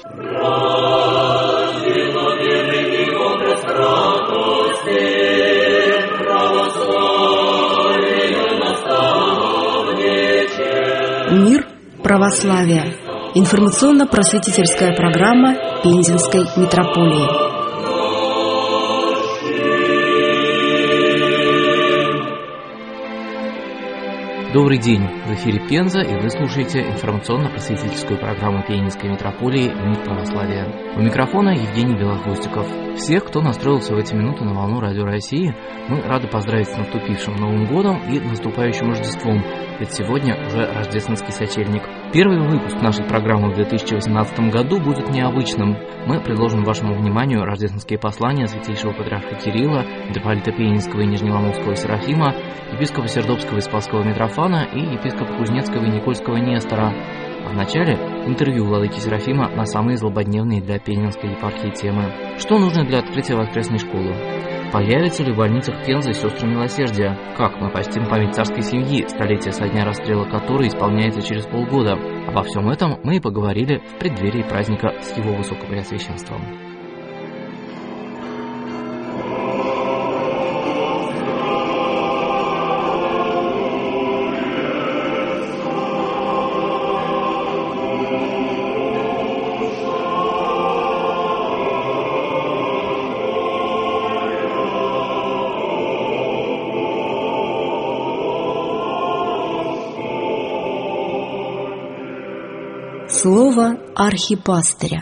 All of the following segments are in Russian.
Мир православия. Информационно-просветительская программа Пензенской митрополии. Добрый день! В эфире Пенза, и вы слушаете информационно-просветительскую программу Пензенской митрополии «Мир православия». У микрофона Евгений Белохвостиков. Всех, кто настроился в эти минуты на волну Радио России, мы рады поздравить с наступившим Новым годом и наступающим Рождеством, ведь сегодня уже рождественский сочельник. Первый выпуск нашей программы в 2018 году будет необычным. Мы предложим вашему вниманию рождественские послания святейшего патриарха Кирилла, митрополита Пензенского и Нижнеломовского Серафима, епископа Сердобского и Спасского Митрофана и епископа Кузнецкого и Никольского Нестора. А вначале интервью владыки Серафима на самые злободневные для Пензенской епархии темы. Что нужно для открытия воскресной школы? Появятся ли в больницах Пензы сестры милосердия? Как мы почтим память царской семьи, столетие со дня расстрела которой исполняется через полгода? Обо всем этом мы и поговорили в преддверии праздника с его высокопреосвященством. Слово архипастыря.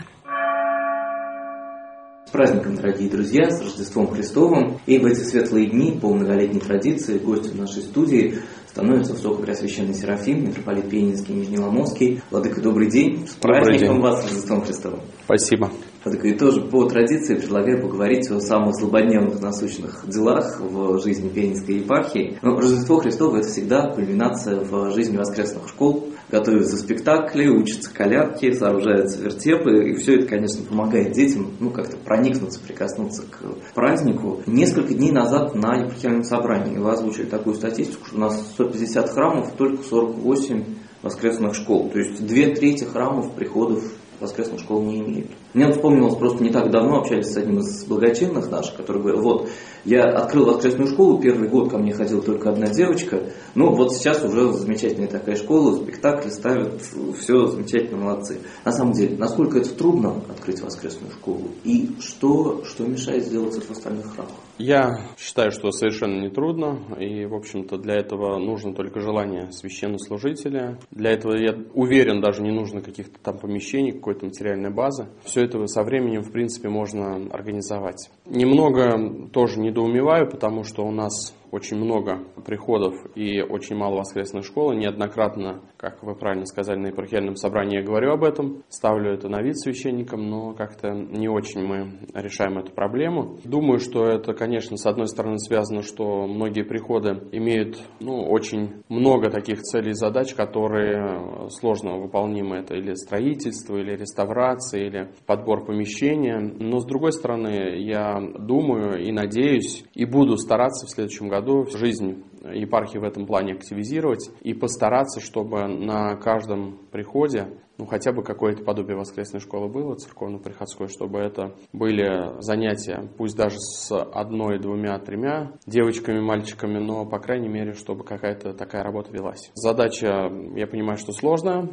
С праздником, дорогие друзья, с Рождеством Христовым. И в эти светлые дни, по многолетней традиции, гостем нашей студии становится высокопреосвященный Серафим, митрополит Пензенский и Нижнеломовский. Владыка, добрый день. С праздником вас, с Рождеством Христовым. Спасибо. Владыка, и тоже по традиции предлагаю поговорить о самых злободневных насущных делах в жизни Пензенской епархии. Но Рождество Христово – это всегда кульминация в жизни воскресных школ. Готовятся спектакли, учатся колядки, сооружаются вертепы. И все это, конечно, помогает детям как-то проникнуться, прикоснуться к празднику. Несколько дней назад на епархиальном собрании вы озвучили такую статистику, что у нас 150 храмов, только 48 воскресных школ. То есть 2/3 храмов приходов воскресных школ не имеют. Мне вспомнилось, просто не так давно общались с одним из благочинных наших, который говорил, я открыл воскресную школу, первый год ко мне ходила только одна девочка, сейчас уже замечательная такая школа, спектакли ставят, все замечательно, молодцы. На самом деле, насколько это трудно открыть воскресную школу и что мешает сделать это в остальных храмах? Я считаю, что совершенно не трудно, и, в общем-то, для этого нужно только желание священнослужителя. Для этого, я уверен, даже не нужно каких-то там помещений, какой-то материальной базы. Все это со временем, в принципе, можно организовать. Немного тоже недоумеваю, потому что у нас очень много приходов и очень мало воскресной школы. Неоднократно, как вы правильно сказали, на епархиальном собрании я говорю об этом, ставлю это на вид священникам, но как-то не очень мы решаем эту проблему. Думаю, что это, конечно, с одной стороны связано, что многие приходы имеют очень много таких целей и задач, которые сложно выполнимы. Это или строительство, или реставрация, или подбор помещения. Но, с другой стороны, я думаю и надеюсь, и буду стараться в следующем году жизнь епархии в этом плане активизировать и постараться, чтобы на каждом приходе хотя бы какое-то подобие воскресной школы было, церковно-приходской, чтобы это были занятия, пусть даже с 1, 2, 3 девочками, мальчиками, но, по крайней мере, чтобы какая-то такая работа велась. Задача, я понимаю, что сложная,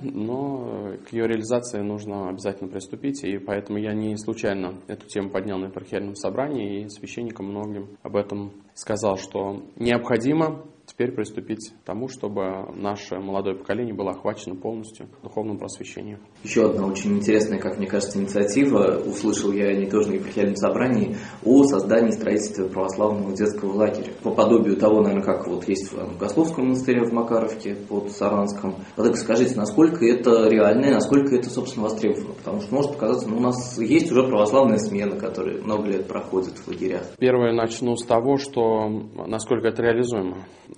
но к ее реализации нужно обязательно приступить, и поэтому я не случайно эту тему поднял на епархиальном собрании, и священникам многим об этом сказал, что необходимо теперь приступить к тому, чтобы наше молодое поколение было охвачено полностью духовным просвещением. Еще одна очень интересная, как мне кажется, инициатива, услышал я не тоже на епархиальном собрании, о создании и строительстве православного детского лагеря. По подобию того, наверное, как есть в Богословском монастыре в Макаровке под Саранском. Так скажите, насколько это реально и насколько это, собственно, востребовано? Потому что может показаться, у нас есть уже православная смена, которая много лет проходит в лагерях. Первое начну с того, что насколько это реализуемо.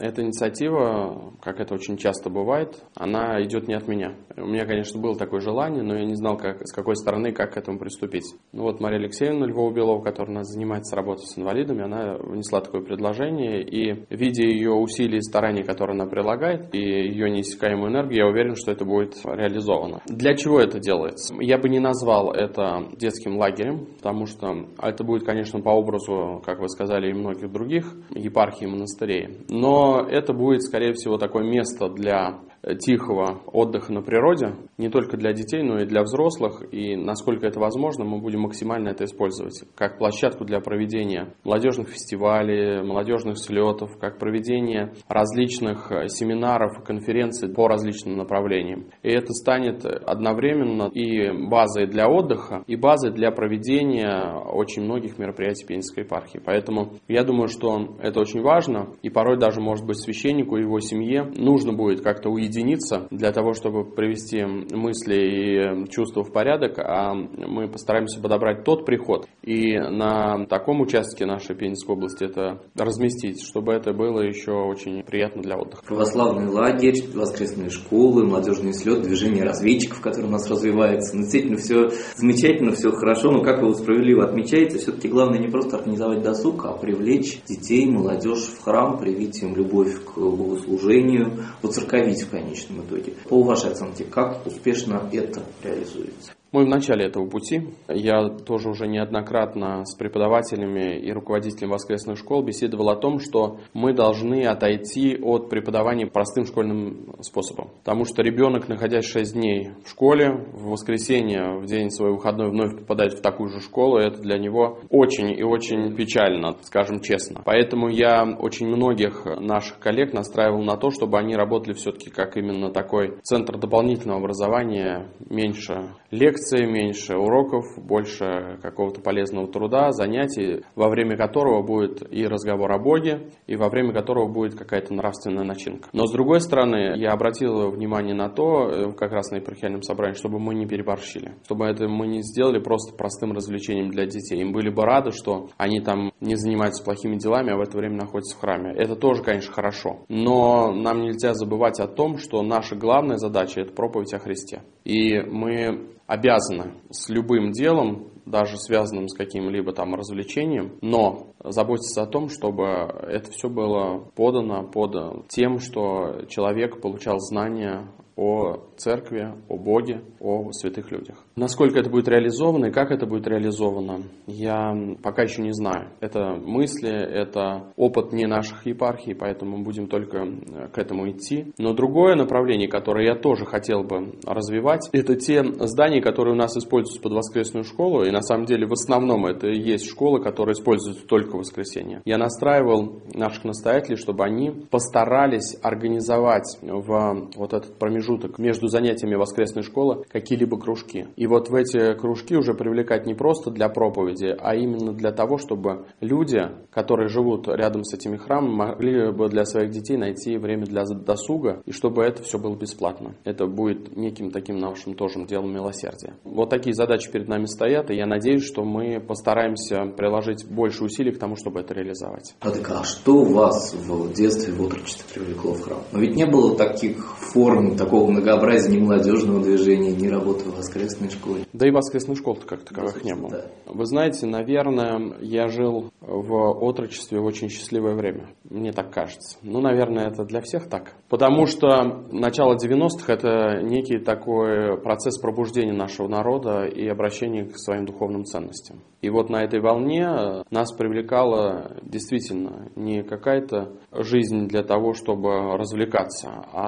эта инициатива, как это очень часто бывает, она идет не от меня. У меня, конечно, было такое желание, но я не знал, с какой стороны, как к этому приступить. Мария Алексеевна Львова-Белова, которая у нас занимается работой с инвалидами, она внесла такое предложение, и видя ее усилия и старания, которые она прилагает, и ее неиссякаемую энергию, я уверен, что это будет реализовано. Для чего это делается? Я бы не назвал это детским лагерем, потому что это будет, конечно, по образу, как вы сказали, и многих других епархий и монастырей. Но это будет, скорее всего, такое место для тихого отдыха на природе, не только для детей, но и для взрослых. И насколько это возможно, мы будем максимально это использовать как площадку для проведения молодежных фестивалей, молодежных слетов, как проведения различных семинаров и конференций по различным направлениям. И это станет одновременно и базой для отдыха, и базой для проведения очень многих мероприятий Пензенской епархии. Поэтому я думаю, что это очень важно, и порой даже, может быть, священнику и его семье нужно будет как-то уединиться для того, чтобы привести мысли и чувства в порядок, а мы постараемся подобрать тот приход и на таком участке нашей Пензенской области это разместить, чтобы это было еще очень приятно для отдыха. Православный лагерь, воскресные школы, молодежный слет, движение разведчиков, которое у нас развивается. Действительно, все замечательно, все хорошо, но, как вы справедливо отмечаете, все-таки главное не просто организовать досуг, а привлечь детей, молодежь в храм, привить им любовь к богослужению, воцерковить в конечном итоге. По вашей оценке, как успешно это реализуется? Мы в начале этого пути. Я тоже уже неоднократно с преподавателями и руководителями воскресных школ беседовал о том, что мы должны отойти от преподавания простым школьным способом. Потому что ребенок, находясь 6 дней в школе, в воскресенье, в день свой выходной, вновь попадает в такую же школу, и это для него очень и очень печально, скажем честно. Поэтому я очень многих наших коллег настраивал на то, чтобы они работали все-таки как именно такой центр дополнительного образования, меньше лекций, меньше уроков, больше какого-то полезного труда, занятий, во время которого будет и разговор о Боге, и во время которого будет какая-то нравственная начинка. Но с другой стороны, я обратил внимание на то, как раз на епархиальном собрании, чтобы мы не переборщили, чтобы это мы не сделали просто простым развлечением для детей. Им были бы рады, что они там не занимаются плохими делами, а в это время находятся в храме. Это тоже, конечно, хорошо. Но нам нельзя забывать о том, что наша главная задача – это проповедь о Христе. И мы обязаны с любым делом, даже связанным с каким-либо там развлечением, но заботиться о том, чтобы это все было подано под тем, что человек получал знания о церкви, о Боге, о святых людях. Насколько это будет реализовано и как это будет реализовано, я пока еще не знаю. Это мысли, это опыт не наших епархий, поэтому мы будем только к этому идти. Но другое направление, которое я тоже хотел бы развивать, это те здания, которые у нас используются под воскресную школу, и на самом деле в основном это и есть школы, которые используются только в воскресенье. Я настраивал наших настоятелей, чтобы они постарались организовать в вот этот промежуток между занятиями воскресной школы какие-либо кружки. И вот в эти кружки уже привлекать не просто для проповеди, а именно для того, чтобы люди, которые живут рядом с этими храмами, могли бы для своих детей найти время для досуга, и чтобы это все было бесплатно. Это будет неким таким нашим тоже делом милосердия. Вот такие задачи перед нами стоят, и я надеюсь, что мы постараемся приложить больше усилий к тому, чтобы это реализовать. А что вас в детстве, в отрочестве привлекло в храм? Но ведь не было таких форм, такого многообразия ни молодежного движения, ни работы в воскресной школе. Да и воскресных школ-то как таковых не было. Да. Вы знаете, наверное, я жил в отрочестве в очень счастливое время. Мне так кажется. Наверное, это для всех так. Потому что начало 90-х – это некий такой процесс пробуждения нашего народа и обращения к своим духовным ценностям. И вот на этой волне нас привлекала действительно не какая-то жизнь для того, чтобы развлекаться,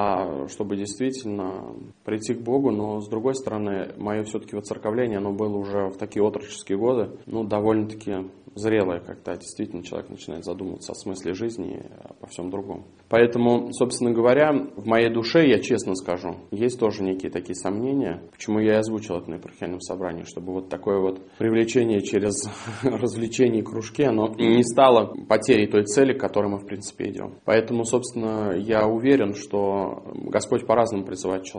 а чтобы действительно прийти к Богу. Но, с другой стороны, мое все-таки воцерковление, оно было уже в такие отроческие годы, довольно-таки зрелое, когда действительно человек начинает задумываться о смысле жизни и обо всем другом. Поэтому, собственно говоря, в моей душе, я честно скажу, есть тоже некие такие сомнения, почему я и озвучил это на епархиальном собрании, чтобы вот такое вот привлечение через развлечения и кружки, оно не стало потерей той цели, к которой мы, в принципе, идем. Поэтому, собственно, я уверен, что Господь по-разному призывает человека. В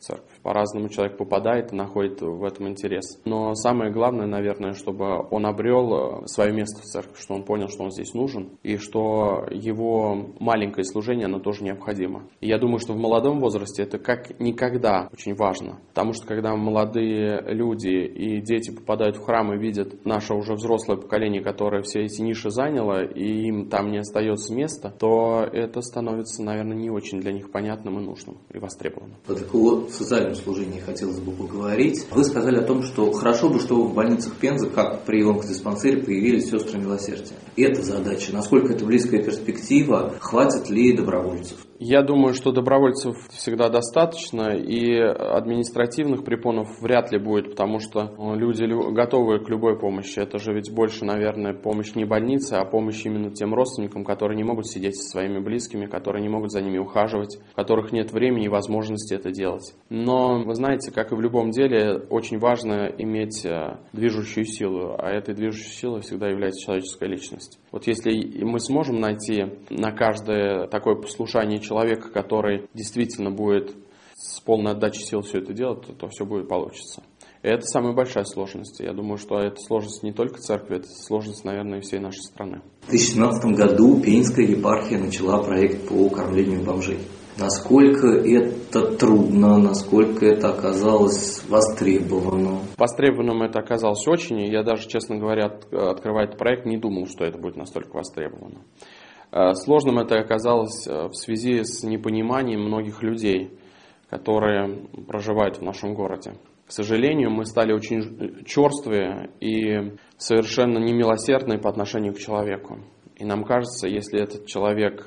церковь. По-разному человек попадает и находит в этом интерес. Но самое главное, наверное, чтобы он обрел свое место в церкви, что он понял, что он здесь нужен, и что его маленькое служение, оно тоже необходимо. И я думаю, что в молодом возрасте это как никогда очень важно. Потому что когда молодые люди и дети попадают в храм и видят наше уже взрослое поколение, которое все эти ниши заняло, и им там не остается места, то это становится, наверное, не очень для них понятным и нужным, и востребованным. По такому социальному служению хотелось бы поговорить. Вы сказали о том, что хорошо бы, чтобы в больницах Пензы, как при онкодиспансере, появились сестры милосердия. Это задача. Насколько это близкая перспектива? Хватит ли добровольцев? Я думаю, что добровольцев всегда достаточно, и административных препонов вряд ли будет, потому что люди готовы к любой помощи. Это же ведь больше, наверное, помощь не больнице, а помощь именно тем родственникам, которые не могут сидеть со своими близкими, которые не могут за ними ухаживать, у которых нет времени и возможности это делать. Но, вы знаете, как и в любом деле, очень важно иметь движущую силу, а этой движущей силой всегда является человеческая личность. Вот если мы сможем найти на каждое такое послушание человека, который действительно будет с полной отдачей сил все это делать, то все будет получиться. И это самая большая сложность. Я думаю, что это сложность не только церкви, это сложность, наверное, и всей нашей страны. В 2017 году Пензенская епархия начала проект по кормлению бомжей. Насколько это трудно, насколько это оказалось востребовано? Востребованным это оказалось очень, и я даже, честно говоря, открывая этот проект, не думал, что это будет настолько востребовано. Сложным это оказалось в связи с непониманием многих людей, которые проживают в нашем городе. К сожалению, мы стали очень черствые и совершенно немилосердные по отношению к человеку. И нам кажется, если этот человек,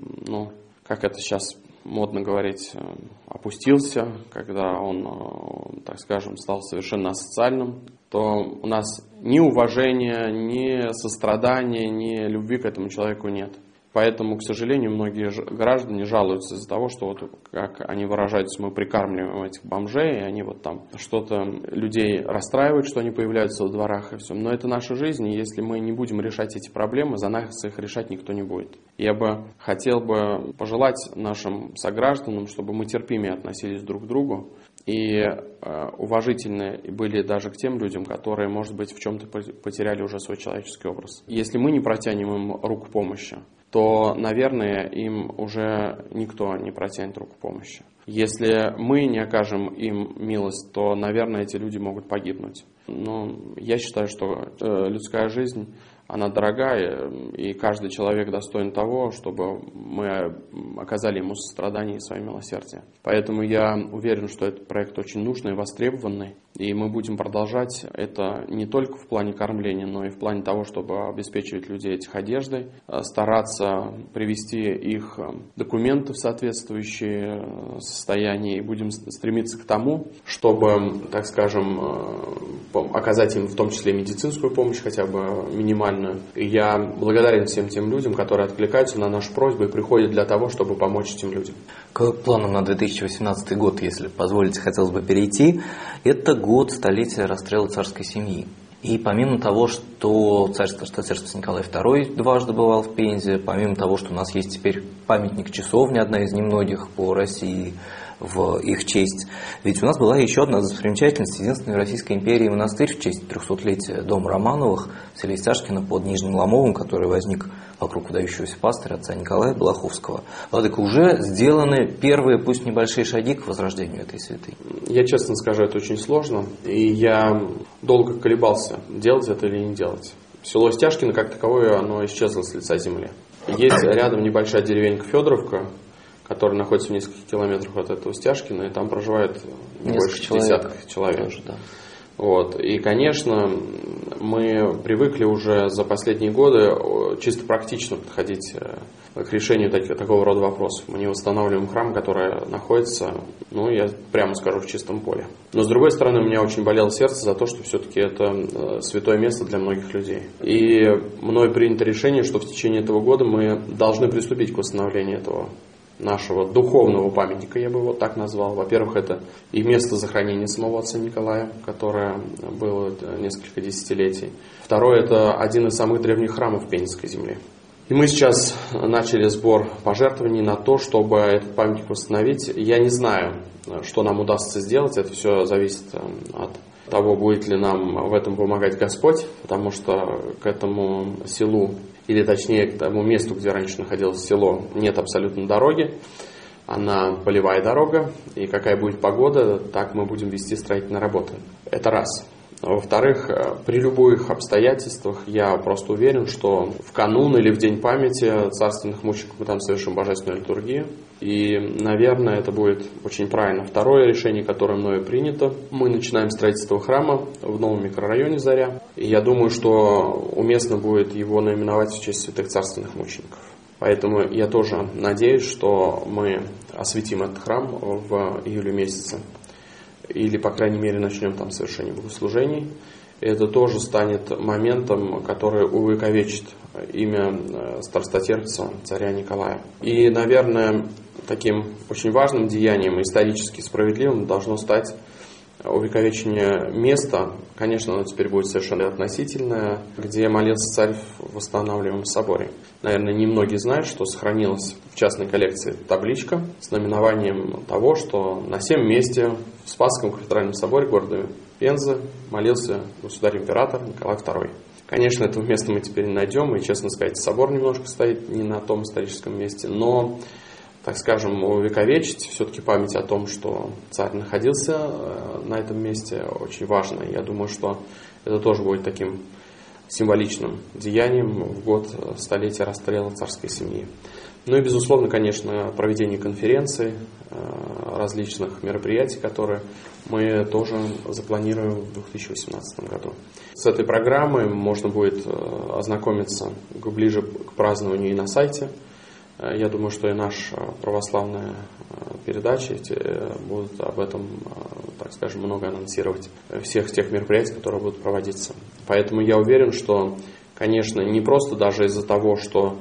как это сейчас модно говорить, опустился, когда он, так скажем, стал совершенно асоциальным, то у нас ни уважения, ни сострадания, ни любви к этому человеку нет. Поэтому, к сожалению, многие граждане жалуются из-за того, что, вот, как они выражаются, мы прикармливаем этих бомжей, и они вот там что-то людей расстраивают, что они появляются во дворах и все. Но это наша жизнь, и если мы не будем решать эти проблемы, за нас их решать никто не будет. Я бы хотел пожелать нашим согражданам, чтобы мы терпимее относились друг к другу и уважительны были даже к тем людям, которые, может быть, в чем-то потеряли уже свой человеческий образ. Если мы не протянем им руку помощи, то, наверное, им уже никто не протянет руку помощи. Если мы не окажем им милость, то, наверное, эти люди могут погибнуть. Но я считаю, что людская жизнь, она дорогая, и каждый человек достоин того, чтобы мы оказали ему сострадание и свое милосердие. Поэтому я уверен, что этот проект очень нужный и востребованный, и мы будем продолжать это не только в плане кормления, но и в плане того, чтобы обеспечивать людей этих одеждой, стараться привести их документы в соответствующее состояние, и будем стремиться к тому, чтобы, так скажем, оказать им в том числе медицинскую помощь, хотя бы минимальную. И я благодарен всем тем людям, которые откликаются на нашу просьбу и приходят для того, чтобы помочь этим людям. К планам на 2018 год, если позволите, хотелось бы перейти. Это год столетия расстрела царской семьи. И помимо того, что царство Николай II дважды бывал в Пензе, помимо того, что у нас есть теперь памятник часовни, одна из немногих по России, в их честь. Ведь у нас была еще одна достопримечательность, единственной в Российской империи монастырь в честь 300-летия дома Романовых, селе Стяжкино под Нижним Ломовым, который возник вокруг выдающегося пастыря отца Николая Балаховского. Владыка, уже сделаны первые, пусть небольшие шаги к возрождению этой святыни? Я честно скажу, это очень сложно, и я долго колебался, делать это или не делать. Село Стяжкино, как таковое, оно исчезло с лица земли. Есть рядом небольшая деревенька Федоровка, которая находится в нескольких километрах от этого Стяжкина, и там проживает больше десятков человек. Тоже, да. Вот. И, конечно, мы привыкли уже за последние годы чисто практично подходить к решению такого рода вопросов. Мы не восстанавливаем храм, который находится, я прямо скажу, в чистом поле. Но, с другой стороны, у меня очень болело сердце за то, что все-таки это святое место для многих людей. И мной принято решение, что в течение этого года мы должны приступить к восстановлению этого нашего духовного памятника, я бы его так назвал. Во-первых, это и место захоронения самого отца Николая, которое было несколько десятилетий. Второе, это один из самых древних храмов Пензенской земли. И мы сейчас начали сбор пожертвований на то, чтобы этот памятник восстановить. Я не знаю, что нам удастся сделать, это все зависит от того, будет ли нам в этом помогать Господь, потому что к этому селу, или точнее к тому месту, где раньше находилось село, нет абсолютно дороги. Она полевая дорога, и какая будет погода, так мы будем вести строительные работы. Это раз. Во-вторых, при любых обстоятельствах я просто уверен, что в канун или в День памяти царственных мучеников мы там совершим божественную литургию. И, наверное, это будет очень правильно. Второе решение, которое мною принято, мы начинаем строительство храма в новом микрорайоне Заря. И я думаю, что уместно будет его наименовать в честь святых царственных мучеников. Поэтому я тоже надеюсь, что мы осветим этот храм в июле месяце. Или, по крайней мере, начнем там совершение богослужений. И это тоже станет моментом, который увековечит имя старостотерпца царя Николая. И, наверное, таким очень важным деянием, исторически справедливым, должно стать увековечение места, конечно, оно теперь будет совершенно относительное, где молился царь в восстанавливаемом соборе. Наверное, немногие знают, что сохранилась в частной коллекции табличка с наименованием того, что на сем месте в Спасском кафедральном соборе города Пензы молился государь-император Николай II. Конечно, этого места мы теперь не найдем, и, честно сказать, собор немножко стоит не на том историческом месте, но, так скажем, увековечить все-таки память о том, что царь находился на этом месте, очень важно. Я думаю, что это тоже будет таким символичным деянием в год столетия расстрела царской семьи. Ну и, безусловно, конечно, проведение конференций, различных мероприятий, которые мы тоже запланируем в 2018 году. С этой программой можно будет ознакомиться ближе к празднованию и на сайте. Я думаю, что и наша православная передача будут об этом, так скажем, много анонсировать всех тех мероприятий, которые будут проводиться. Поэтому я уверен, что, конечно, не просто даже из-за того, что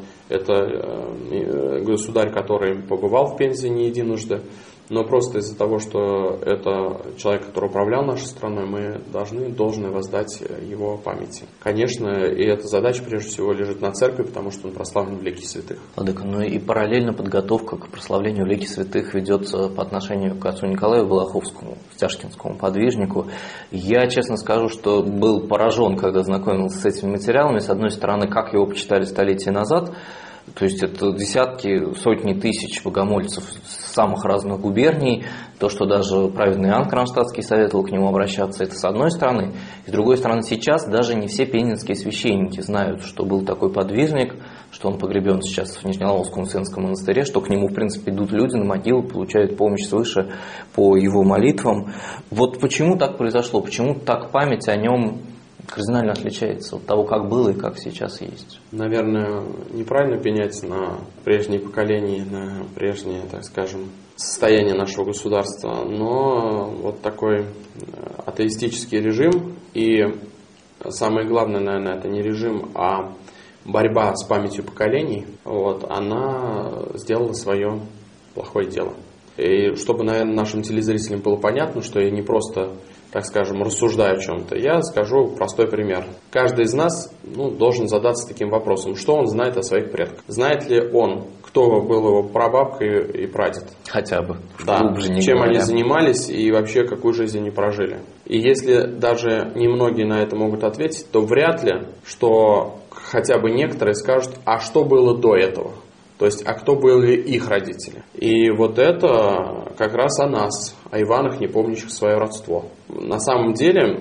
это государь, который побывал в Пензе не единожды, но просто из-за того, что это человек, который управлял нашей страной, мы должны воздать его памяти. Конечно, и эта задача прежде всего лежит на церкви, потому что он прославлен в лике святых. Владыка, ну и параллельно подготовка к прославлению в лике святых ведется по отношению к отцу Николаю Балаховскому, стяжкинскому подвижнику. Я, честно скажу, что был поражен, когда знакомился с этими материалами. С одной стороны, как его почитали столетия назад, то есть это десятки, сотни тысяч богомольцев с самых разных губерний, то, что даже праведный Иоанн Кронштадтский советовал к нему обращаться, это с одной стороны. И с другой стороны, сейчас даже не все пензенские священники знают, что был такой подвижник, что он погребен сейчас в Нижнеломовском Успенском монастыре, что к нему, в принципе, идут люди на могилу, получают помощь свыше по его молитвам. Вот почему так произошло, почему так память о нем кардинально отличается от того, как было и как сейчас есть? Наверное, неправильно пенять на прежние поколения, на прежнее, так скажем, состояние нашего государства, но вот такой атеистический режим, и самое главное, наверное, это не режим, а борьба с памятью поколений, она сделала свое плохое дело. И чтобы, наверное, нашим телезрителям было понятно, что я не просто, так скажем, рассуждаю о чем-то, я скажу простой пример. Каждый из нас должен задаться таким вопросом, что он знает о своих предках. Знает ли он, кто был его прабабка и прадед? Хотя бы. Да, чем они занимались и вообще какую жизнь они прожили. И если даже немногие на это могут ответить, то вряд ли, что хотя бы некоторые скажут, а что было до этого? То есть, а кто были их родители? И вот это как раз о нас, о Иванах, не помнящих свое родство. На самом деле,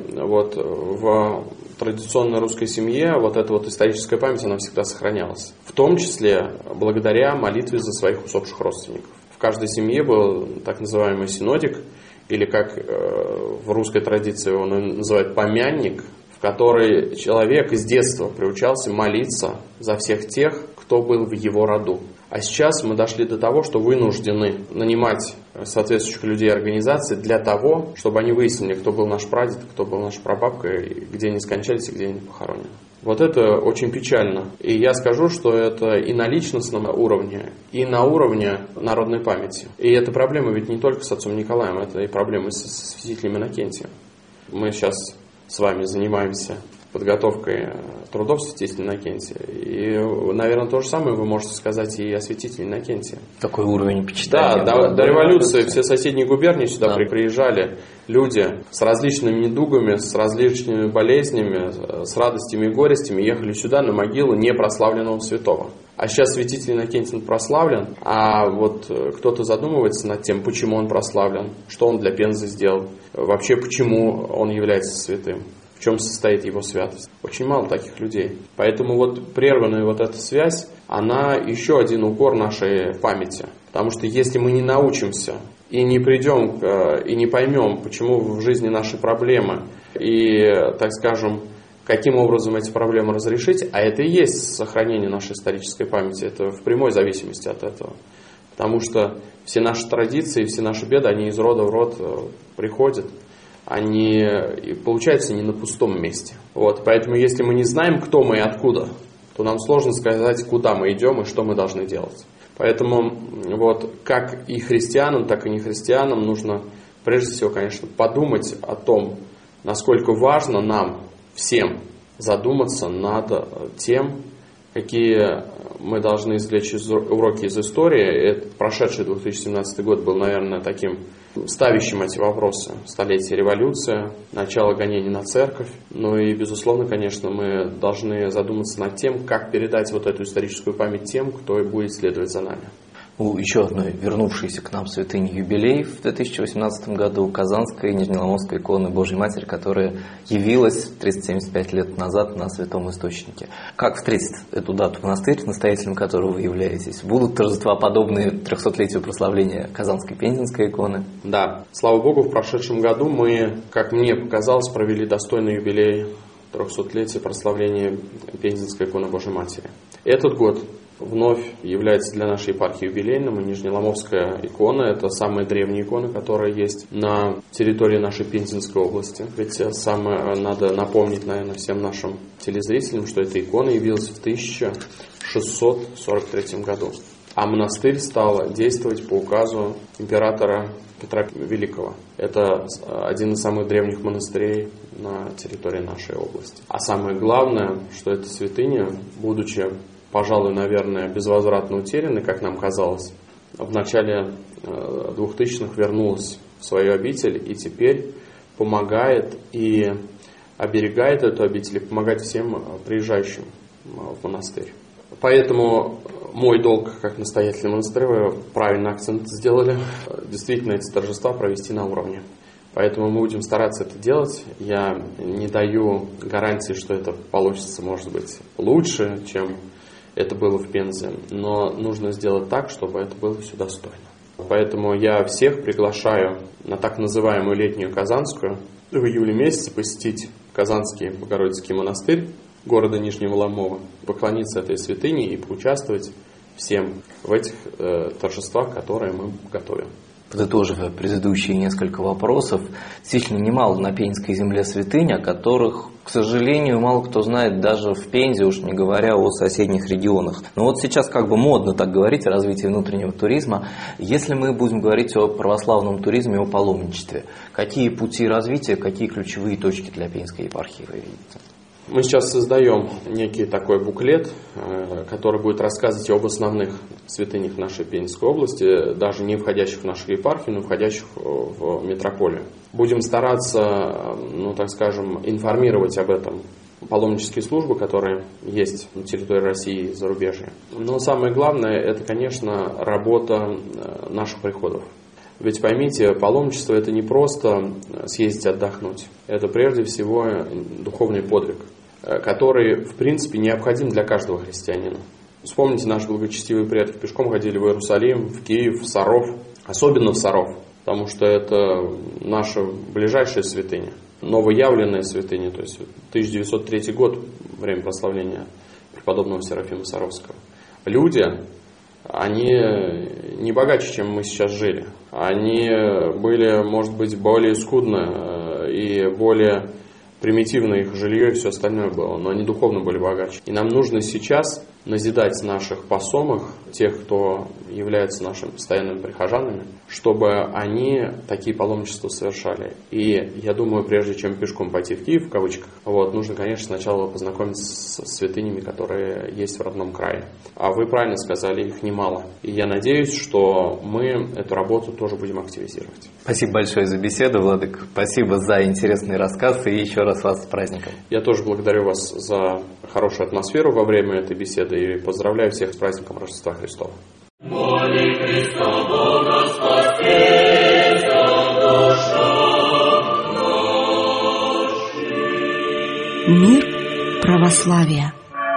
в традиционной русской семье эта историческая память, она всегда сохранялась. В том числе благодаря молитве за своих усопших родственников. В каждой семье был так называемый синодик, или как в русской традиции его называют помянник, в который человек из детства приучался молиться за всех тех, кто был в его роду. А сейчас мы дошли до того, что вынуждены нанимать соответствующих людей и организаций для того, чтобы они выяснили, кто был наш прадед, кто был наша прабабка, где они скончались и где они похоронены. Вот это очень печально. И я скажу, что это и на личностном уровне, и на уровне народной памяти. И эта проблема ведь не только с отцом Николаем, это и проблема со святителем Иннокентием. Мы сейчас с вами занимаемся подготовкой трудов святителя Иннокентия. И, наверное, то же самое вы можете сказать и о святителе Иннокентии. Какой уровень почитания? Да, до революции все соседние губернии сюда приезжали люди с различными недугами, с различными болезнями, с радостями и горестями, ехали сюда на могилу непрославленного святого. А сейчас святитель Иннокентий прославлен, а вот кто-то задумывается над тем, почему он прославлен, что он для Пензы сделал, вообще почему он является святым. В чем состоит его святость. Очень мало таких людей. Поэтому вот прерванная вот эта связь, она еще один укор нашей памяти. Потому что если мы не научимся и не придем, и не поймем, почему в жизни наши проблемы, и, так скажем, каким образом эти проблемы разрешить, а это и есть сохранение нашей исторической памяти, это в прямой зависимости от этого. Потому что все наши традиции, все наши беды, они из рода в род приходят. Они получаются не на пустом месте. Вот, поэтому если мы не знаем, кто мы и откуда, то нам сложно сказать, куда мы идем и что мы должны делать. Поэтому вот, как и христианам, так и нехристианам нужно прежде всего, конечно, подумать о том, насколько важно нам всем задуматься над тем, какие мы должны извлечь уроки из истории. Этот прошедший 2017 год был, наверное, таким ставящим эти вопросы. Столетие революции, начало гонений на церковь. Ну и, безусловно, конечно, мы должны задуматься над тем, как передать вот эту историческую память тем, кто будет следовать за нами. У еще одной вернувшейся к нам святыни юбилей в 2018 году Казанской Нижнеломовской иконы Божьей Матери, которая явилась 375 лет назад на Святом Источнике. Как встретить эту дату монастырь, настоятелем которого вы являетесь? Будут торжества, подобные 300-летию прославления Казанской Пензенской иконы? Да, слава Богу, в прошедшем году мы, как мне показалось, провели достойный юбилей 300-летия прославления Пензенской иконы Божьей Матери. Этот год вновь является для нашей епархии юбилейным, и Нижнеломовская икона – это самая древняя икона, которая есть на территории нашей Пензенской области. Ведь надо напомнить, наверное, всем нашим телезрителям, что эта икона явилась в 1643 году. А монастырь стал действовать по указу императора Петра Великого. Это один из самых древних монастырей на территории нашей области. А самое главное, что эта святыня, будучи, пожалуй, наверное, безвозвратно утерянной, как нам казалось, в начале 2000-х вернулась в свою обитель и теперь помогает и оберегает эту обитель и помогает всем приезжающим в монастырь. Поэтому мой долг, как настоятеля монастыря, вы правильно акцент сделали, действительно эти торжества провести на уровне. Поэтому мы будем стараться это делать. Я не даю гарантии, что это получится, может быть, лучше, чем это было в Пензе, но нужно сделать так, чтобы это было все достойно. Поэтому я всех приглашаю на так называемую летнюю Казанскую в июле месяце посетить Казанский Богородицкий монастырь города Нижнего Ломова, поклониться этой святыне и поучаствовать всем в этих торжествах, которые мы готовим. Подытоживая предыдущие несколько вопросов, действительно немало на Пензенской земле святынь, о которых, к сожалению, мало кто знает даже в Пензе, уж не говоря о соседних регионах. Но вот сейчас как бы модно так говорить о развитии внутреннего туризма. Если мы будем говорить о православном туризме, о паломничестве, какие пути развития, какие ключевые точки для Пензенской епархии вы видите? Мы сейчас создаем некий такой буклет, который будет рассказывать об основных святынях нашей Пензенской области, даже не входящих в нашу епархию, но входящих в метрополию. Будем стараться, так скажем, информировать об этом паломнические службы, которые есть на территории России и зарубежья. Но самое главное, это, конечно, работа наших приходов. Ведь поймите, паломничество – это не просто съездить отдохнуть. Это прежде всего духовный подвиг, который, в принципе, необходим для каждого христианина. Вспомните, наши благочестивые предки пешком ходили в Иерусалим, в Киев, в Саров, особенно в Саров, потому что это наша ближайшая святыня, новоявленная святыня, то есть 1903 год, время прославления преподобного Серафима Саровского. Люди, они не богаче, чем мы сейчас жили. Они были, может быть, более скудны и более примитивно их жилье и все остальное было, но они духовно были богаче. И нам нужно сейчас назидать наших посомых, тех, кто является нашими постоянными прихожанами, чтобы они такие паломничества совершали. И я думаю, прежде чем пешком пойти в Киев, в кавычках, нужно, конечно, сначала познакомиться с святынями, которые есть в родном крае. А вы правильно сказали, их немало. И я надеюсь, что мы эту работу тоже будем активизировать. Спасибо большое за беседу, Владык. Спасибо за интересный рассказ и еще раз вас с праздником. Я тоже благодарю вас за хорошую атмосферу во время этой беседы и поздравляю всех с праздником Рождества Христова. Моли Христа Бога спасти душам нашим. Мир православия.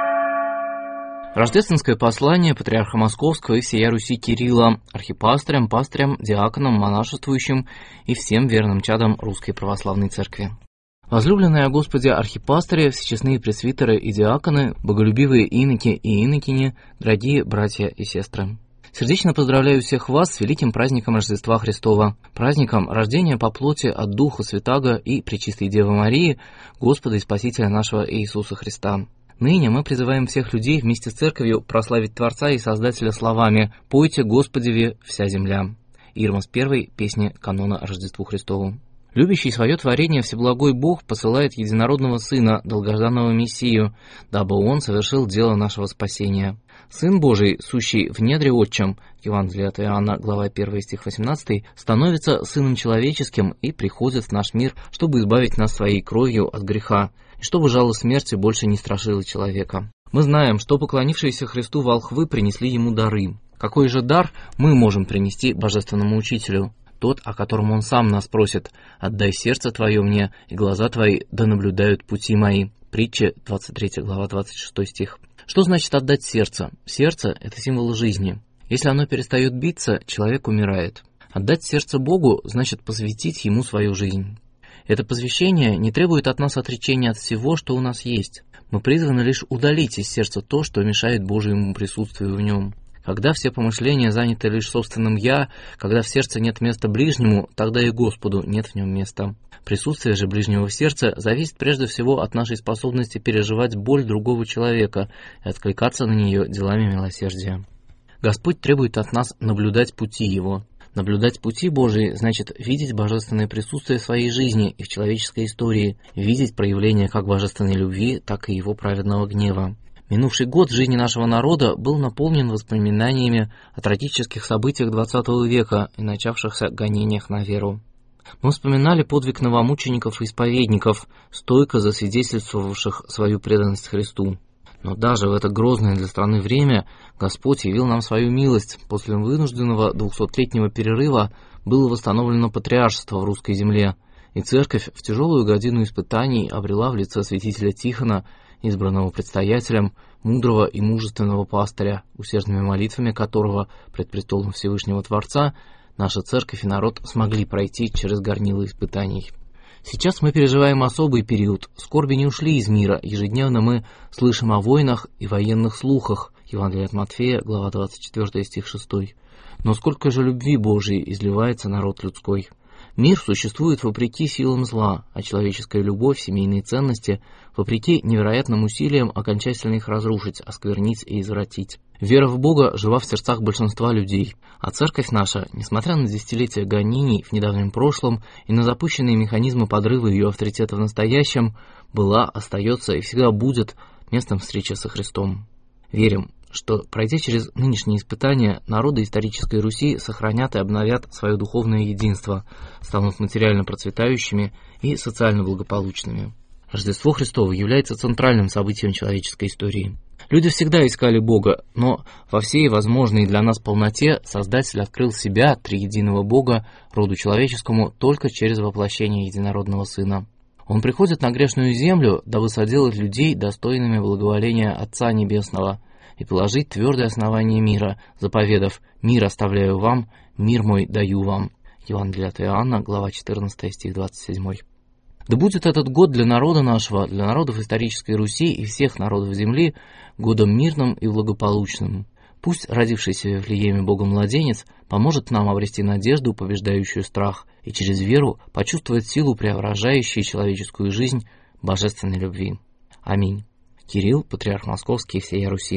Рождественское послание патриарха Московского и всея Руси Кирилла архипастырям, пастырям, диаконам, монашествующим и всем верным чадам Русской Православной Церкви. Возлюбленные о Господе архипастыри, всечестные пресвитеры и диаконы, боголюбивые иноки и инокини, дорогие братья и сестры. Сердечно поздравляю всех вас с великим праздником Рождества Христова, праздником рождения по плоти от Духа Святаго и Пречистой Девы Марии, Господа и Спасителя нашего Иисуса Христа. Ныне мы призываем всех людей вместе с Церковью прославить Творца и Создателя словами «Пойте Господеве вся земля». Ирмос 1 песни канона Рождеству Христову. Любящий свое творение Всеблагой Бог посылает единородного Сына, долгожданного Мессию, дабы Он совершил дело нашего спасения. Сын Божий, сущий в недре Отчем, Евангелие от Иоанна, глава 1, стих 18, становится Сыном Человеческим и приходит в наш мир, чтобы избавить нас своей кровью от греха, и чтобы жало смерти больше не страшило человека. Мы знаем, что поклонившиеся Христу волхвы принесли Ему дары. Какой же дар мы можем принести Божественному Учителю? Тот, о котором Он сам нас просит: «Отдай сердце твое мне, и глаза твои да наблюдают пути мои». Притча, 23 глава, 26 стих. Что значит отдать сердце? Сердце – это символ жизни. Если оно перестает биться, человек умирает. Отдать сердце Богу значит посвятить Ему свою жизнь. Это посвящение не требует от нас отречения от всего, что у нас есть. Мы призваны лишь удалить из сердца то, что мешает Божьему присутствию в нем. Когда все помышления заняты лишь собственным «я», когда в сердце нет места ближнему, тогда и Господу нет в нем места. Присутствие же ближнего в сердце зависит прежде всего от нашей способности переживать боль другого человека и откликаться на нее делами милосердия. Господь требует от нас наблюдать пути Его. Наблюдать пути Божии значит видеть божественное присутствие в своей жизни и в человеческой истории, видеть проявление как божественной любви, так и Его праведного гнева. Минувший год в жизни нашего народа был наполнен воспоминаниями о трагических событиях XX века и начавшихся гонениях на веру. Мы вспоминали подвиг новомучеников и исповедников, стойко засвидетельствовавших свою преданность Христу. Но даже в это грозное для страны время Господь явил нам свою милость. После вынужденного 200-летнего перерыва было восстановлено патриаршество в русской земле, и Церковь в тяжелую годину испытаний обрела в лице святителя Тихона, избранного предстоятелем, мудрого и мужественного пастыря, усердными молитвами которого пред престолом Всевышнего Творца наша Церковь и народ смогли пройти через горнило испытаний. Сейчас мы переживаем особый период, скорби не ушли из мира, ежедневно мы слышим о войнах и военных слухах, Евангелие от Матфея, глава 24, стих 6. Но сколько же любви Божией изливается народ людской. Мир существует вопреки силам зла, а человеческая любовь, семейные ценности, вопреки невероятным усилиям окончательно их разрушить, осквернить и извратить. Вера в Бога жива в сердцах большинства людей, а Церковь наша, несмотря на десятилетия гонений в недавнем прошлом и на запущенные механизмы подрыва ее авторитета в настоящем, была, остается и всегда будет местом встречи со Христом. Верим, что, пройдя через нынешние испытания, народы исторической Руси сохранят и обновят свое духовное единство, станут материально процветающими и социально благополучными. Рождество Христово является центральным событием человеческой истории. Люди всегда искали Бога, но во всей возможной для нас полноте Создатель открыл себя, триединого Бога, роду человеческому, только через воплощение единородного Сына. Он приходит на грешную землю, дабы соделать людей достойными благоволения Отца Небесного и положить твердое основание мира, заповедав: «Мир оставляю вам, мир мой даю вам». Евангелие от Иоанна, глава 14, стих 27. Да будет этот год для народа нашего, для народов исторической Руси и всех народов земли годом мирным и благополучным. Пусть родившийся в Вифлееме Богом младенец поможет нам обрести надежду, побеждающую страх, и через веру почувствовать силу, преображающую человеческую жизнь божественной любви. Аминь. Кирилл, патриарх Московский и всея Руси.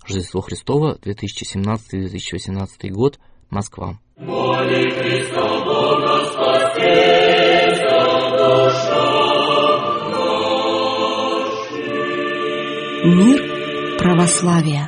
Рождество Христово, 2017-2018 год, Москва. Моли Христа Бога спасти душа. Мир православия.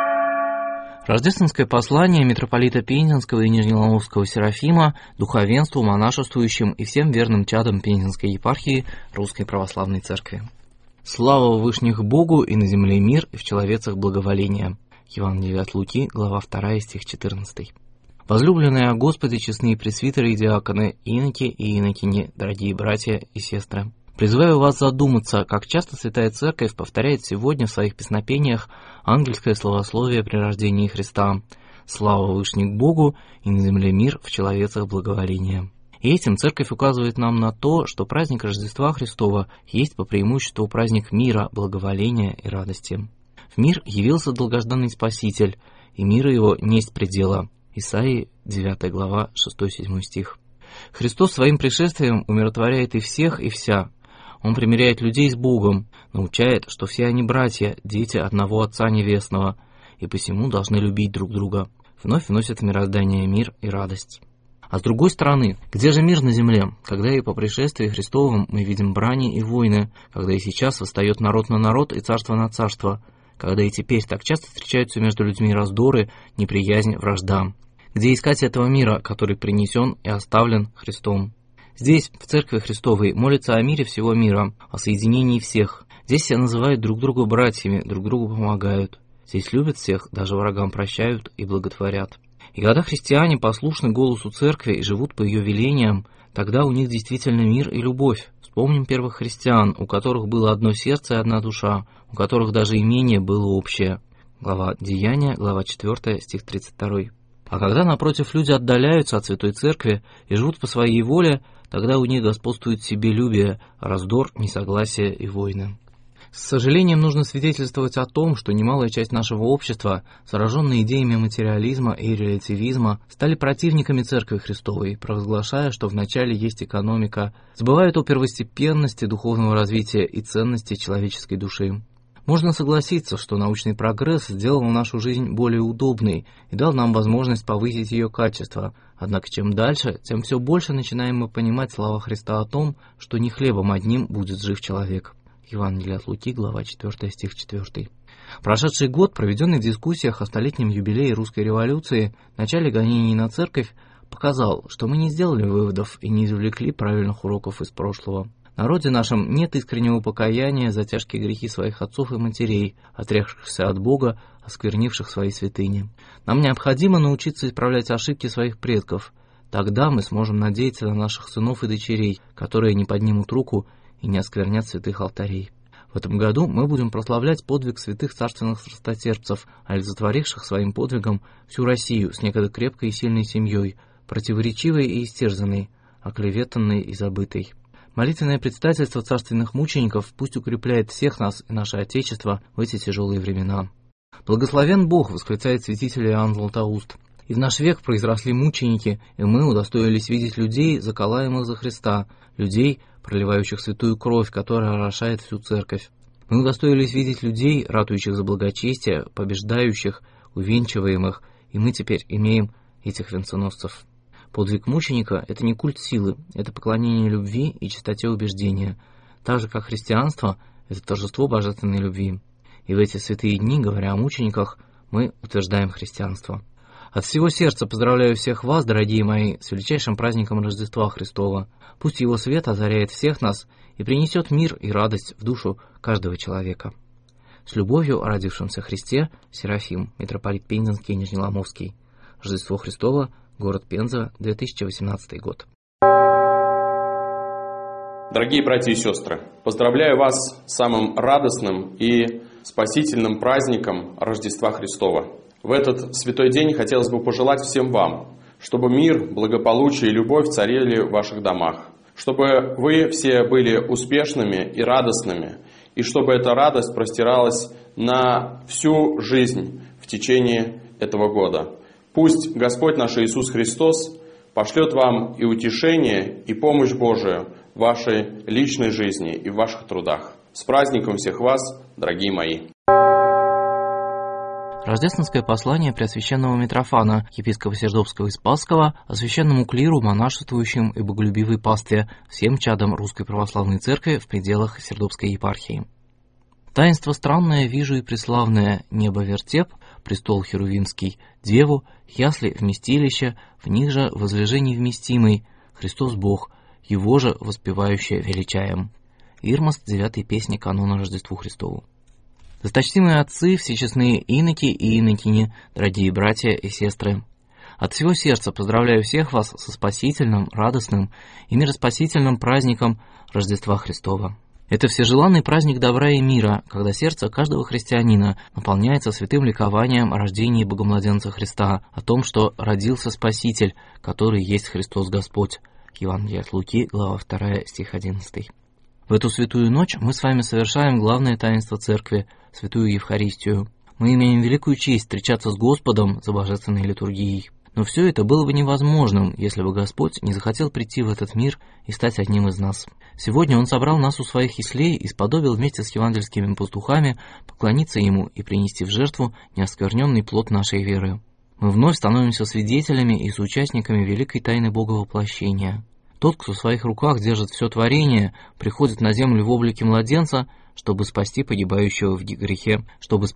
Рождественское послание митрополита Пензенского и Нижнеломовского Серафима духовенству, монашествующим и всем верным чадам Пензенской епархии Русской Православной Церкви. Слава Вышних Богу, и на земле мир, и в человецах благоволение. Евангелие от Луки, глава 2, стих 14. Возлюбленные о Господе, честные пресвитеры и диаконы, иноки и инокини, дорогие братья и сестры. Призываю вас задуматься, как часто Святая Церковь повторяет сегодня в своих песнопениях ангельское словословие при рождении Христа. Слава Вышних Богу, и на земле мир, в человецах благоволение. И этим Церковь указывает нам на то, что праздник Рождества Христова есть по преимуществу праздник мира, благоволения и радости. В мир явился долгожданный Спаситель, и мира его несть предела. Исаии, 9 глава, 6-7 стих. Христос своим пришествием умиротворяет и всех, и вся. Он примиряет людей с Богом, научает, что все они братья, дети одного Отца Небесного, и посему должны любить друг друга. Вновь вносит в мироздание мир и радость. А с другой стороны, где же мир на земле, когда и по пришествии Христовым мы видим брани и войны, когда и сейчас восстает народ на народ и царство на царство, когда и теперь так часто встречаются между людьми раздоры, неприязнь, вражда? Где искать этого мира, который принесен и оставлен Христом? Здесь, в Церкви Христовой, молятся о мире всего мира, о соединении всех. Здесь все называют друг друга братьями, друг другу помогают. Здесь любят всех, даже врагам прощают и благотворят. И когда христиане послушны голосу Церкви и живут по ее велениям, тогда у них действительно мир и любовь. Вспомним первых христиан, у которых было одно сердце и одна душа, у которых даже имение было общее. Глава Деяния, глава 4, стих 32. А когда, напротив, люди отдаляются от Святой Церкви и живут по своей воле, тогда у них господствует себелюбие, раздор, несогласие и войны. С сожалением нужно свидетельствовать о том, что немалая часть нашего общества, зараженная идеями материализма и релятивизма, стали противниками Церкви Христовой, провозглашая, что вначале есть экономика, забывают о первостепенности духовного развития и ценности человеческой души. Можно согласиться, что научный прогресс сделал нашу жизнь более удобной и дал нам возможность повысить ее качество. Однако чем дальше, тем все больше начинаем мы понимать слова Христа о том, что не хлебом одним будет жив человек. Евангелие от Луки, глава 4, стих 4. Прошедший год, проведенный в дискуссиях о столетнем юбилее русской революции, начале гонений на церковь, показал, что мы не сделали выводов и не извлекли правильных уроков из прошлого. В народе нашем нет искреннего покаяния за тяжкие грехи своих отцов и матерей, отрекшихся от Бога, осквернивших свои святыни. Нам необходимо научиться исправлять ошибки своих предков. Тогда мы сможем надеяться на наших сынов и дочерей, которые не поднимут руку и не осквернят святых алтарей. В этом году мы будем прославлять подвиг святых царственных страстотерпцев, олицетворивших своим подвигом всю Россию с некогда крепкой и сильной семьей, противоречивой и истерзанной, оклеветанной и забытой. Молитвенное предстательство царственных мучеников пусть укрепляет всех нас и наше Отечество в эти тяжелые времена. «Благословен Бог!» — восклицает святитель Иоанн Златоуст. «И в наш век произросли мученики, и мы удостоились видеть людей, заколаемых за Христа, людей, проливающих святую кровь, которая орошает всю церковь. Мы удостоились видеть людей, ратующих за благочестие, побеждающих, увенчиваемых, и мы теперь имеем этих венценосцев». Подвиг мученика – это не культ силы, это поклонение любви и чистоте убеждения, так же, как христианство – это торжество божественной любви. И в эти святые дни, говоря о мучениках, мы утверждаем христианство. От всего сердца поздравляю всех вас, дорогие мои, с величайшим праздником Рождества Христова. Пусть его свет озаряет всех нас и принесет мир и радость в душу каждого человека. С любовью о родившемся Христе, Серафим, митрополит Пензенский и Нижнеломовский. Рождество Христово, город Пенза, 2018 год. Дорогие братья и сестры, поздравляю вас с самым радостным и спасительным праздником Рождества Христова. В этот святой день хотелось бы пожелать всем вам, чтобы мир, благополучие и любовь царили в ваших домах, чтобы вы все были успешными и радостными, и чтобы эта радость простиралась на всю жизнь в течение этого года. Пусть Господь наш Иисус Христос пошлет вам и утешение, и помощь Божию в вашей личной жизни и в ваших трудах. С праздником всех вас, дорогие мои! Рождественское послание Преосвященного Митрофана, епископа Сердобского и Спасского, освященному клиру, монашествующим и боголюбивой пастве, всем чадам Русской Православной Церкви в пределах Сердобской епархии. Таинство странное вижу и преславное: небо-вертеп, престол херувимский, деву, ясли вместилище, в них же возлежи невместимый, Христос Бог, Его же воспевающее величаем. Ирмост, 9-й песни канона Рождеству Христову. Досточтимые отцы, всечестные иноки и инокини, дорогие братья и сестры, от всего сердца поздравляю всех вас со спасительным, радостным и мироспасительным праздником Рождества Христова. Это всежеланный праздник добра и мира, когда сердце каждого христианина наполняется святым ликованием о рождении Богомладенца Христа, о том, что родился Спаситель, который есть Христос Господь. Евангелие от Луки, глава 2, стих 11. В эту святую ночь мы с вами совершаем главное таинство Церкви, святую Евхаристию. Мы имеем великую честь встречаться с Господом за божественной литургией. Но все это было бы невозможным, если бы Господь не захотел прийти в этот мир и стать одним из нас. Сегодня Он собрал нас у своих яслей и сподобил вместе с евангельскими пастухами поклониться Ему и принести в жертву неоскверненный плод нашей веры. Мы вновь становимся свидетелями и соучастниками великой тайны Боговоплощения. Тот, кто в своих руках держит все творение, приходит на землю в облике младенца, чтобы спасти погибающего в грехе,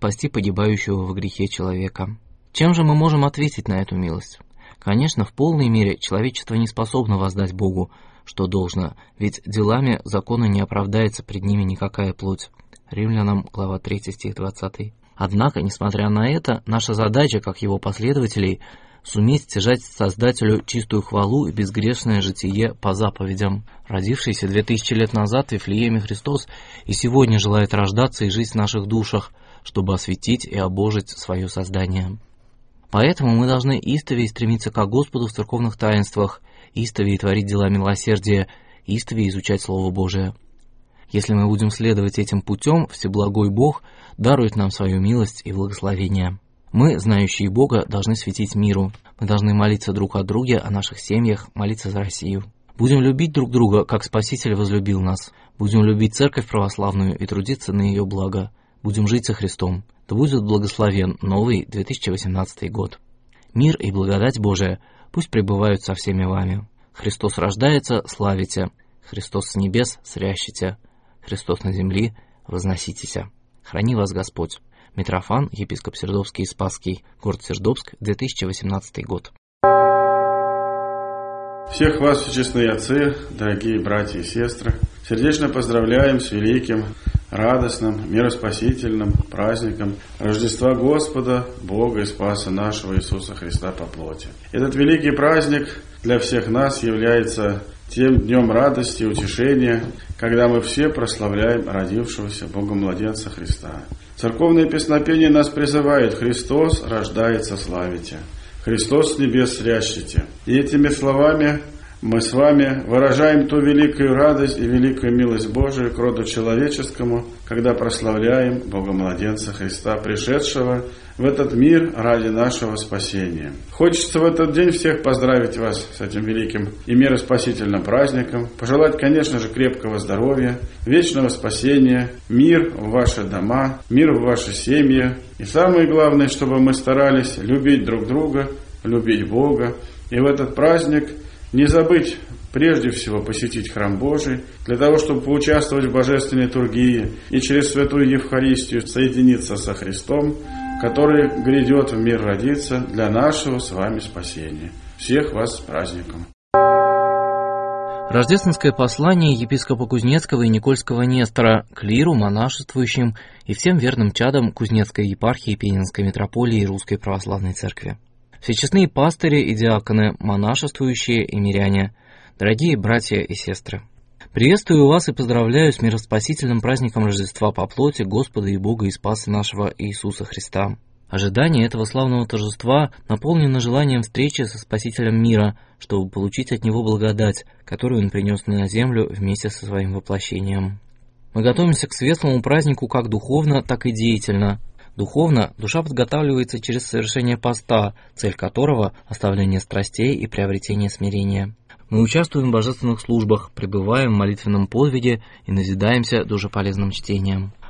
человека. Чем же мы можем ответить на эту милость? Конечно, в полной мере человечество не способно воздать Богу, что должно, ведь делами закона не оправдается пред ними никакая плоть. Римлянам, глава 3, стих 20. Однако, несмотря на это, наша задача, как его последователей, суметь стяжать Создателю чистую хвалу и безгрешное житие по заповедям. Родившийся 2000 лет назад в Вифлееме Христос и сегодня желает рождаться и жить в наших душах, чтобы осветить и обожить свое создание. Поэтому мы должны истовее стремиться ко Господу в церковных таинствах, истовее творить дела милосердия, истовее изучать Слово Божие. Если мы будем следовать этим путем, Всеблагой Бог дарует нам свою милость и благословение. Мы, знающие Бога, должны светить миру. Мы должны молиться друг о друге, о наших семьях, молиться за Россию. Будем любить друг друга, как Спаситель возлюбил нас. Будем любить Церковь Православную и трудиться на ее благо. Будем жить со Христом. Да будет благословен новый 2018 год. Мир и благодать Божия пусть пребывают со всеми вами. Христос рождается, славите. Христос с небес, срящите. Христос на земли, возноситеся. Храни вас Господь. Митрофан, епископ Сердобский и Спасский, город Сердобск, 2018 год. Всех вас, всечестные отцы, дорогие братья и сестры, сердечно поздравляем с великим, радостным, мироспасительным праздником Рождества Господа, Бога и Спаса нашего Иисуса Христа по плоти. Этот великий праздник для всех нас является тем днем радости и утешения, когда мы все прославляем родившегося Богомладенца Христа. Церковное песнопение нас призывает: «Христос рождается, славите! Христос с небес срящите!» И этими словами мы с вами выражаем ту великую радость и великую милость Божию к роду человеческому, когда прославляем Богомладенца Христа, пришедшего в этот мир ради нашего спасения. Хочется в этот день всех поздравить вас с этим великим и мироспасительным праздником, пожелать, конечно же, крепкого здоровья, вечного спасения, мир в ваши дома, мир в ваши семьи. И самое главное, чтобы мы старались любить друг друга, любить Бога. И в этот праздник не забыть прежде всего посетить храм Божий, для того, чтобы поучаствовать в божественной литургии и через святую Евхаристию соединиться со Христом, который грядет в мир родиться для нашего с вами спасения. Всех вас с праздником! Рождественское послание епископа Кузнецкого и Никольского Нестора, клиру, монашествующим и всем верным чадам Кузнецкой епархии Пензенской митрополии Русской Православной Церкви. Всечестные пастыри и диаконы, монашествующие и миряне, дорогие братья и сестры, приветствую вас и поздравляю с мироспасительным праздником Рождества по плоти Господа и Бога и Спаса нашего Иисуса Христа. Ожидание этого славного торжества наполнено желанием встречи со Спасителем мира, чтобы получить от Него благодать, которую Он принес на землю вместе со Своим воплощением. Мы готовимся к светлому празднику как духовно, так и деятельно. Духовно душа подготавливается через совершение поста, цель которого – оставление страстей и приобретение смирения. Мы участвуем в божественных службах, пребываем в молитвенном подвиге и назидаемся душеполезным чтением.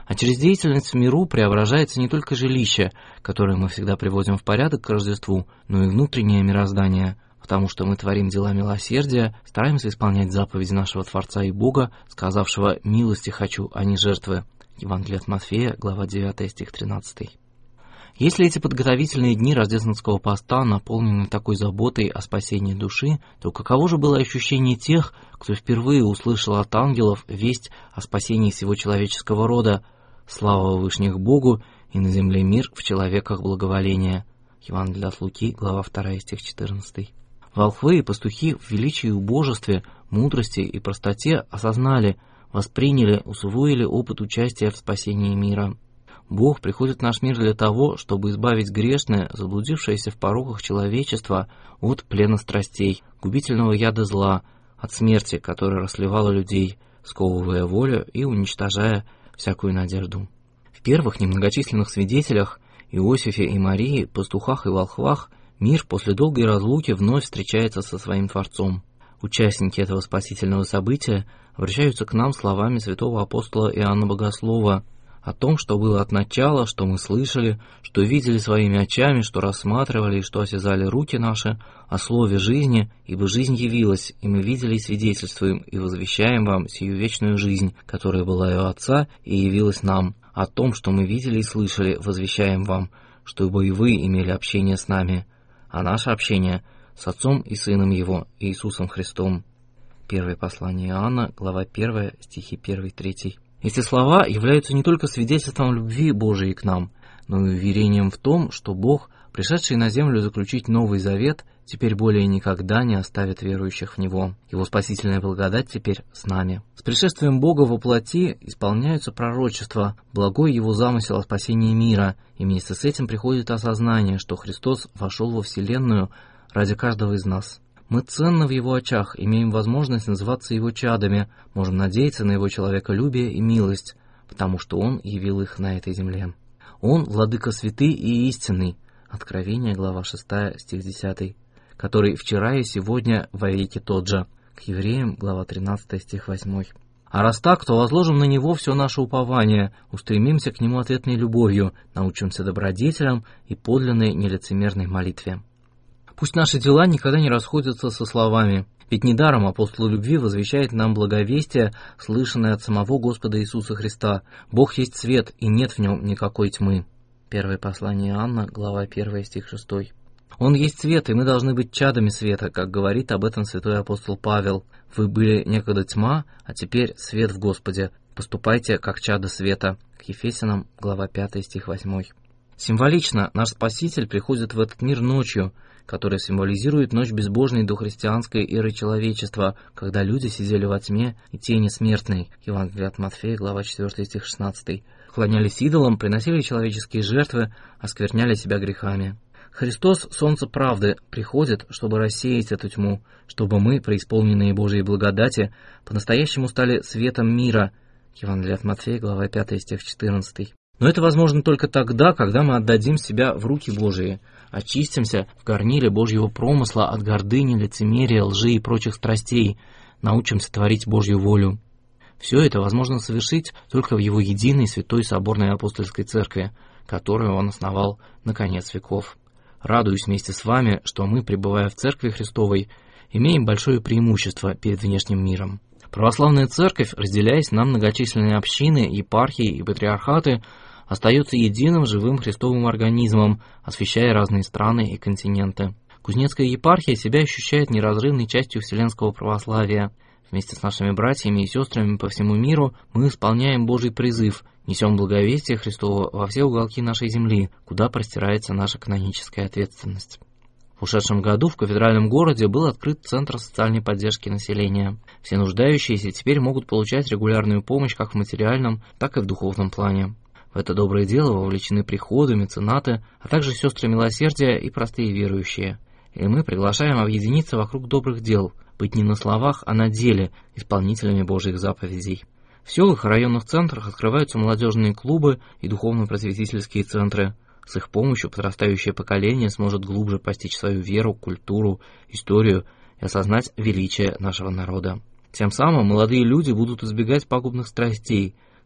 А через деятельность в миру преображается не только жилище, которое мы всегда приводим в порядок к Рождеству, но и внутреннее мироздание, потому что мы творим дела милосердия, стараемся исполнять заповеди нашего Творца и Бога, сказавшего «милости хочу, а не жертвы». Евангелие от Матфея, глава 9, стих 13. Если эти подготовительные дни рождественского поста наполнены такой заботой о спасении души, то каково же было ощущение тех, кто впервые услышал от ангелов весть о спасении всего человеческого рода? Слава Вышних Богу, и на земле мир в человеках благоволение. Евангелие от Луки, глава 2, стих 14. Волхвы и пастухи в величии и убожестве, мудрости и простоте осознали, восприняли, усвоили опыт участия в спасении мира. Бог приходит в наш мир для того, чтобы избавить грешное, заблудившееся в пороках человечества от плена страстей, губительного яда зла, от смерти, которая расслевала людей, сковывая волю и уничтожая всякую надежду. В первых немногочисленных свидетелях, Иосифе и Марии, пастухах и волхвах, мир после долгой разлуки вновь встречается со своим Творцом. Участники этого спасительного события обращаются к нам словами святого апостола Иоанна Богослова о том, что было от начала, что мы слышали, что видели своими очами, что рассматривали и что осязали руки наши, о слове жизни, ибо жизнь явилась, и мы видели и свидетельствуем, и возвещаем вам сию вечную жизнь, которая была и у Отца, и явилась нам. О том, что мы видели и слышали, возвещаем вам, чтобы и вы имели общение с нами, а наше общение с Отцом и Сыном Его, Иисусом Христом. Первое послание Иоанна, глава 1, стихи 1-3. Эти слова являются не только свидетельством любви Божией к нам, но и уверением в том, что Бог, пришедший на землю заключить Новый Завет, теперь более никогда не оставит верующих в Него. Его спасительная благодать теперь с нами. С пришествием Бога во плоти исполняются пророчества, благой Его замысел о спасении мира, и вместе с этим приходит осознание, что Христос вошел во Вселенную ради каждого из нас. Мы ценны в Его очах, имеем возможность называться Его чадами, можем надеяться на Его человеколюбие и милость, потому что Он явил их на этой земле. Он, Владыка святый и истинный, Откровение, глава 6, стих 10, который вчера и сегодня вовеки тот же, к Евреям, глава 13, стих 8. А раз так, то возложим на Него все наше упование, устремимся к Нему ответной любовью, научимся добродетелям и подлинной нелицемерной молитве. Пусть наши дела никогда не расходятся со словами, ведь недаром апостол любви возвещает нам благовестие, слышанное от самого Господа Иисуса Христа. Бог есть свет, и нет в нем никакой тьмы. Первое послание Иоанна, глава 1, стих 6. Он есть свет, и мы должны быть чадами света, как говорит об этом святой апостол Павел. Вы были некогда тьма, а теперь свет в Господе. Поступайте, как чада света. К Ефесянам, глава 5, стих 8. Символично наш Спаситель приходит в этот мир ночью, которая символизирует ночь безбожной дохристианской эры человечества, когда люди сидели во тьме и тени смертной. Евангелие от Матфея, глава 4, стих 16. Клонялись идолам, приносили человеческие жертвы, оскверняли себя грехами. Христос, солнце правды, приходит, чтобы рассеять эту тьму, чтобы мы, преисполненные Божией благодати, по-настоящему стали светом мира. Евангелие от Матфея, глава 5, стих 14. Но это возможно только тогда, когда мы отдадим себя в руки Божии, очистимся в горниле Божьего промысла от гордыни, лицемерия, лжи и прочих страстей, научимся творить Божью волю. Все это возможно совершить только в Его единой святой соборной апостольской церкви, которую Он основал на конец веков. Радуюсь вместе с вами, что мы, пребывая в Церкви Христовой, имеем большое преимущество перед внешним миром. Православная Церковь, разделяясь на многочисленные общины, епархии и патриархаты, остается единым живым христовым организмом, освещая разные страны и континенты. Кузнецкая епархия себя ощущает неразрывной частью вселенского православия. Вместе с нашими братьями и сестрами по всему миру мы исполняем Божий призыв, несем благовестие Христово во все уголки нашей земли, куда простирается наша каноническая ответственность. В ушедшем году в кафедральном городе был открыт Центр социальной поддержки населения. Все нуждающиеся теперь могут получать регулярную помощь как в материальном, так и в духовном плане. В это доброе дело вовлечены приходы, меценаты, а также сестры милосердия и простые верующие. И мы приглашаем объединиться вокруг добрых дел, быть не на словах, а на деле исполнителями Божьих заповедей. В селах и районных центрах открываются молодежные клубы и духовно-просветительские центры. С их помощью подрастающее поколение сможет глубже постичь свою веру, культуру, историю и осознать величие нашего народа. Тем самым молодые люди будут избегать пагубных страстей,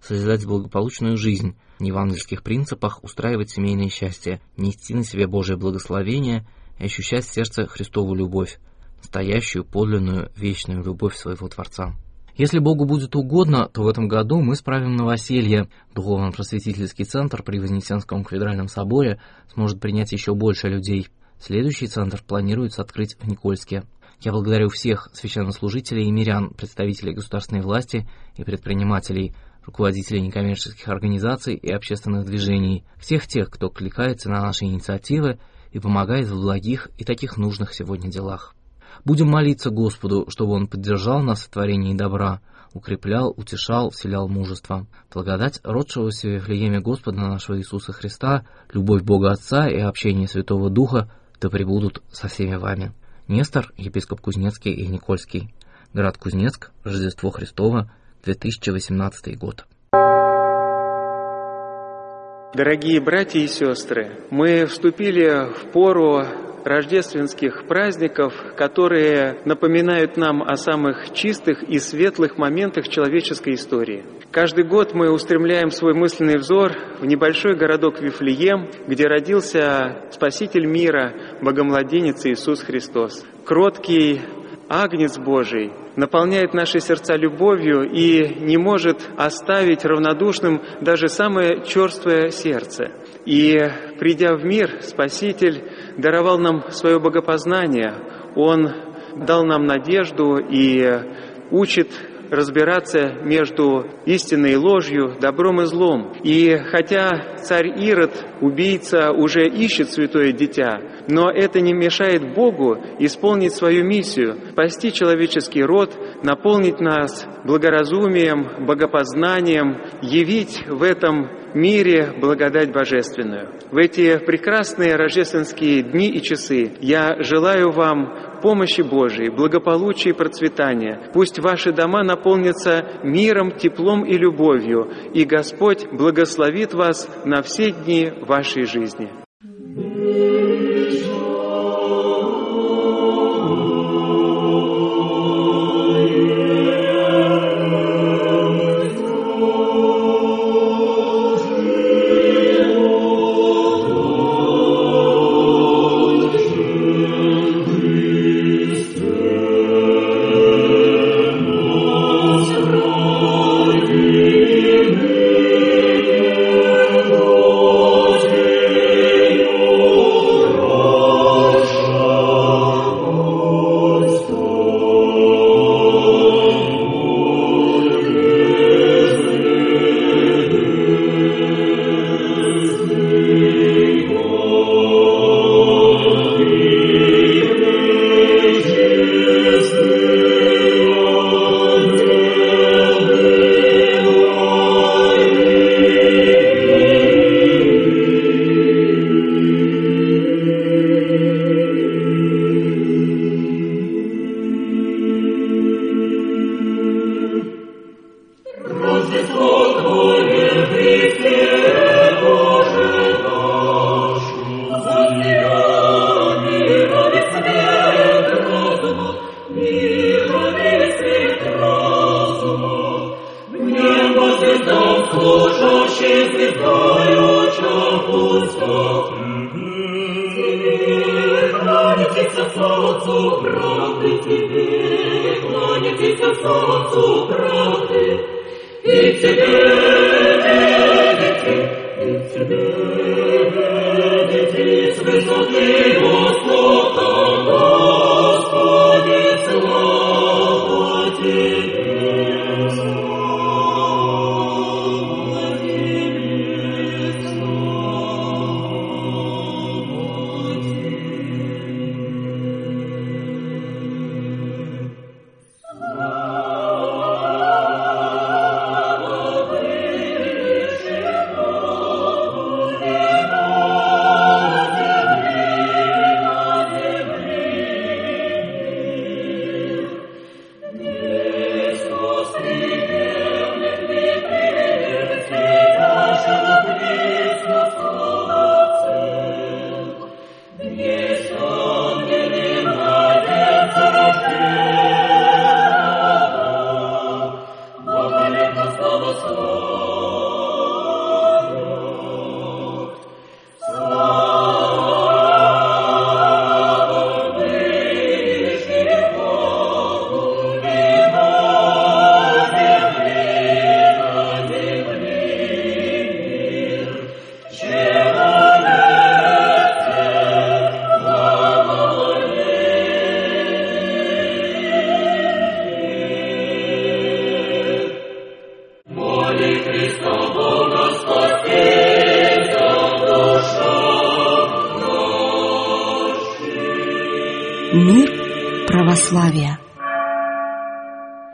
созидать благополучную жизнь, на евангельских принципах устраивать семейное счастье, нести на себе Божие благословение и ощущать в сердце Христову любовь, настоящую, подлинную, вечную любовь своего Творца. Если Богу будет угодно, то в этом году мы справим новоселье. Духовно-просветительский центр при Вознесенском кафедральном соборе сможет принять еще больше людей. Следующий центр планируется открыть в Никольске. Я благодарю всех священнослужителей и мирян, представителей государственной власти и предпринимателей, руководителей некоммерческих организаций и общественных движений, всех тех, кто кликается на наши инициативы и помогает в благих и таких нужных сегодня делах. Будем молиться Господу, чтобы Он поддержал нас в творении добра, укреплял, утешал, вселял мужество. Благодать родшегося в Вифлееме Господа нашего Иисуса Христа, любовь Бога Отца и общение Святого Духа да пребудут со всеми вами. Нестор, епископ Кузнецкий и Никольский. Город Кузнецк, Рождество Христово, 2018 год. Дорогие братья и сестры, мы вступили в пору рождественских праздников, которые напоминают нам о самых чистых и светлых моментах человеческой истории. Каждый год мы устремляем свой мысленный взор в небольшой городок Вифлеем, где родился Спаситель мира, Богомладенец Иисус Христос. Кроткий Агнец Божий наполняет наши сердца любовью и не может оставить равнодушным даже самое черствое сердце. И, придя в мир, Спаситель даровал нам свое богопознание. Он дал нам надежду и учит разбираться между истиной и ложью, добром и злом. И хотя царь Ирод, убийца, уже ищет святое дитя, но это не мешает Богу исполнить свою миссию, спасти человеческий род, наполнить нас благоразумием, богопознанием, явить в этом мире благодать божественную. В эти прекрасные рождественские дни и часы я желаю вам помощи Божией, благополучия и процветания. Пусть ваши дома наполнятся миром, теплом и любовью, и Господь благословит вас на все дни вашей жизни. Мир православия.